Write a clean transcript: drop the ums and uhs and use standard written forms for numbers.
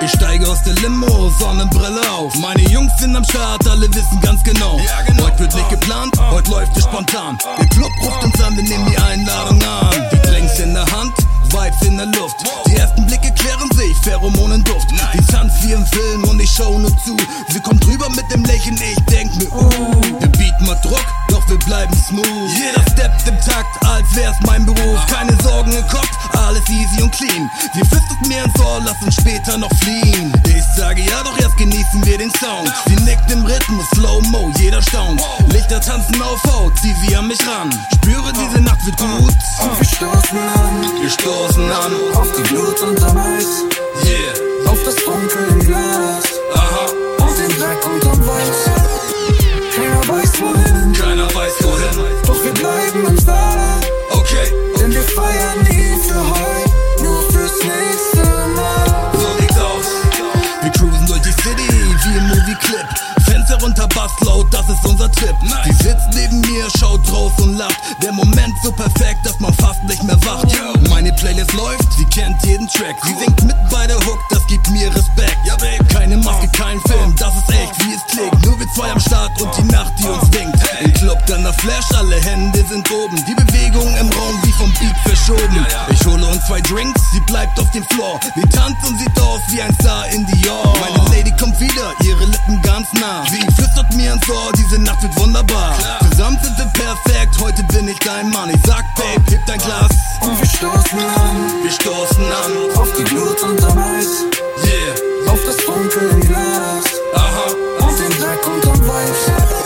Ich steige aus der Limo, Sonnenbrille auf. Meine Jungs sind am Start, alle wissen ganz genau. Heute wird nicht geplant, heute läuft es spontan. Der Club ruft uns an, wir nehmen die Einladung an. Die Drinks in der Hand, Vibes in der Luft. Die ersten Blicke klären sich, Pheromonenduft. Die tanzt wie im Film und ich schau nur zu. Sie kommt drüber mit dem Lächeln, ich denk mir, der Beat macht Druck, doch wir bleiben smooth. Jeder steppt im Takt, als wär's mein Beruf. Keine Sorgen im Kopf, alles easy und clean. Sie flüstert mir ins Ohr, lass uns später noch fliehen. Ich sage ja, doch erst genießen wir den Sound. Sie nickt im Rhythmus, Slow-Mo, jeder staunt. Lichter tanzen auf Haut, zieh sie an mich ran. Spüre, diese Nacht wird gut. Und wir stoßen an, Wir stoßen an, auf die Glut unterm Eis, yeah, auf das Dunkel im Glas aha, und den Dreck unterm Weiß. Keiner weiß wohin, keiner weiß wohin. doch wir bleiben im Start. Okay, Denn wir feiern nie für heute, nur fürs nächste Mal. so sieht's aus. Wir cruisen durch die City wie im Movie-Clip. Fenster runter, Bass laut, das ist unser Tipp. Sie sitzt neben mir, schaut raus und lacht. Der Moment so perfekt, dass man fast nicht mehr wacht. Meine Playlist läuft, sie kennt jeden Track. Sie singt mit bei der Hook, das gibt mir Respekt. Keine Maske, kein Film, das ist echt, wie es klingt. Nur wir zwei am Start und die Nacht, die uns winkt. Im Club dann der Flash, alle Hände sind oben. Die Bewegung im Raum wie vom Beat verschoben. Ich hole uns 2 Drinks, sie bleibt auf dem Floor. Sie tanzt und sieht aus wie ein Star in Dior. Meine Lady kommt wieder, ihre Lippen ganz nah. Sie flüstert mir ins Ohr, diese Nacht wird wunderbar. Zusammen sind wir perfekt, heute bin ich dein Mann. Ich sag, Babe, heb dein Glas. Und wir stoßen an, Wir stoßen an, auf die Glut unterm Eis, yeah, auf das Dunkel im Glas aha, und den Dreck unterm Weiß.